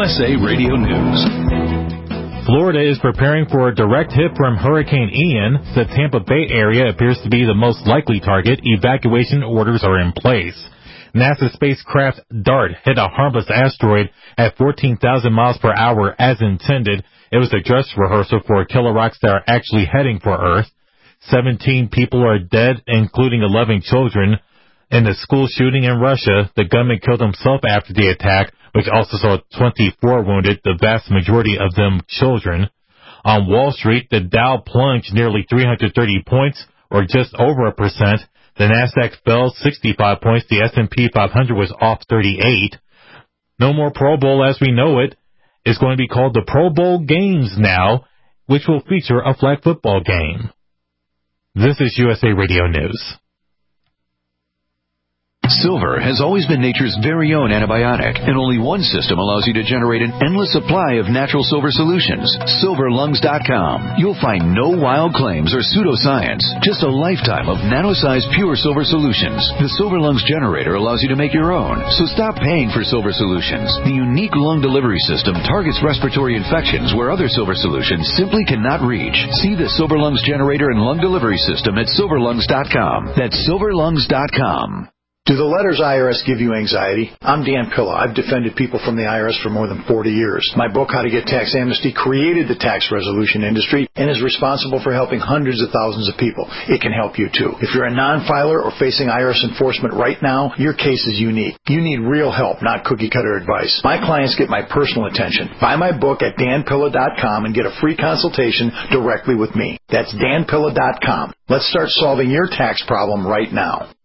USA Radio News. Florida is preparing for a direct hit from Hurricane Ian. The Tampa Bay area appears to be the most likely target. Evacuation orders are in place. NASA spacecraft DART hit a harmless asteroid at 14,000 miles per hour as intended. It was a dress rehearsal for killer rocks that are actually heading for Earth. 17 people are dead, including 11 children. In the school shooting in Russia, the gunman killed himself after the attack, which also saw 24 wounded, the vast majority of them children. On Wall Street, the Dow plunged nearly 330 points, or just over 1%. The Nasdaq fell 65 points. The S&P 500 was off 38. No more Pro Bowl as we know it. It's going to be called the Pro Bowl Games now, which will feature a flag football game. This is USA Radio News. Silver has always been nature's very own antibiotic, and only one system allows you to generate an endless supply of natural silver solutions. SilverLungs.com. You'll find no wild claims or pseudoscience, just a lifetime of nano-sized pure silver solutions. The Silver Lungs generator allows you to make your own, so stop paying for silver solutions. The unique lung delivery system targets respiratory infections where other silver solutions simply cannot reach. See the Silver Lungs generator and lung delivery system at SilverLungs.com. That's SilverLungs.com. Do the letters IRS give you anxiety? I'm Dan Pilla. I've defended people from the IRS for more than 40 years. My book, How to Get Tax Amnesty, created the tax resolution industry and is responsible for helping hundreds of thousands of people. It can help you, too. If you're a non-filer or facing IRS enforcement right now, your case is unique. You need real help, not cookie-cutter advice. My clients get my personal attention. Buy my book at danpilla.com and get a free consultation directly with me. That's danpilla.com. Let's start solving your tax problem right now.